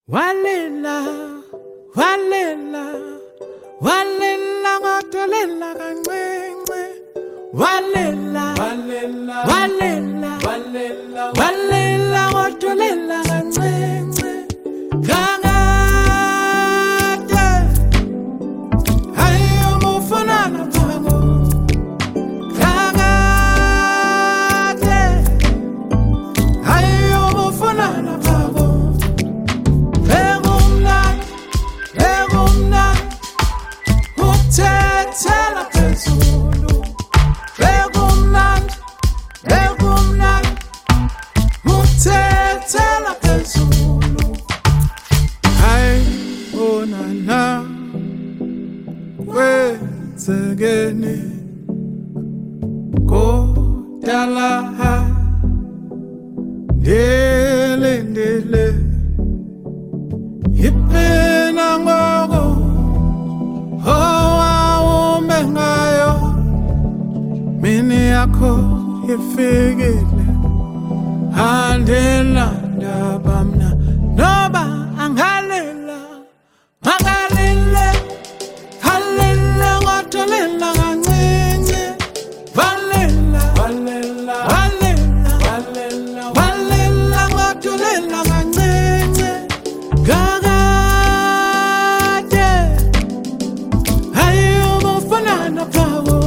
Walela, walela, walela ngotolela kancane. Walela, walela, walela, walela, walela ngotolela kancane. Kangade, hayo mufanana phako. Kangade, hayo mufanana phako. Uthethela phezulu, bekumnandi, bekumnandi. Uthethela phezulu, hayi bona na kwenzekeni kodala ndelendele iphela ngoko owawume ngayo mini yakho ifikile andinandaba mna noba angalela makalile halile ngotolela kancinci valela valela valela valela valela ngotolela kancinci kakade hayo mufanana phako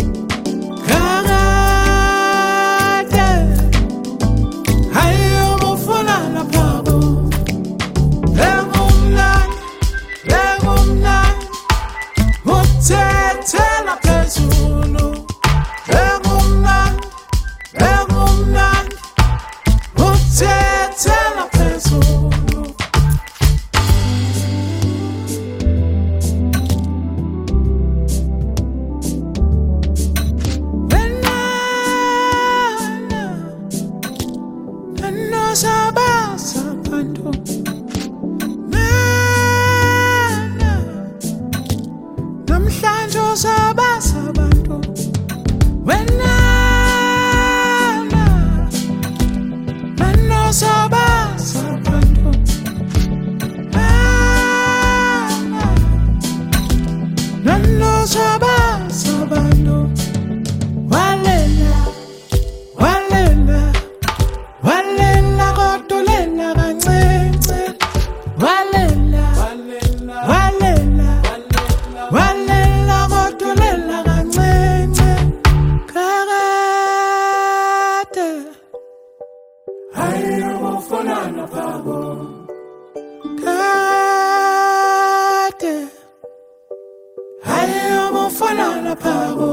kakade hayo mufanana phako bekumnandi bekumnandi uthethela phezulu bekumnandi bekumnandi uthethela phezulu. Sabasa bantu nana namhlanje sabasa bantu wena nana sabasa bantu nana sabasa bantu walela walela walela ngotolela kancinci walela walela walela ngotolela kancinci kakade hayo mufanana phako kakade hayo mufanana phako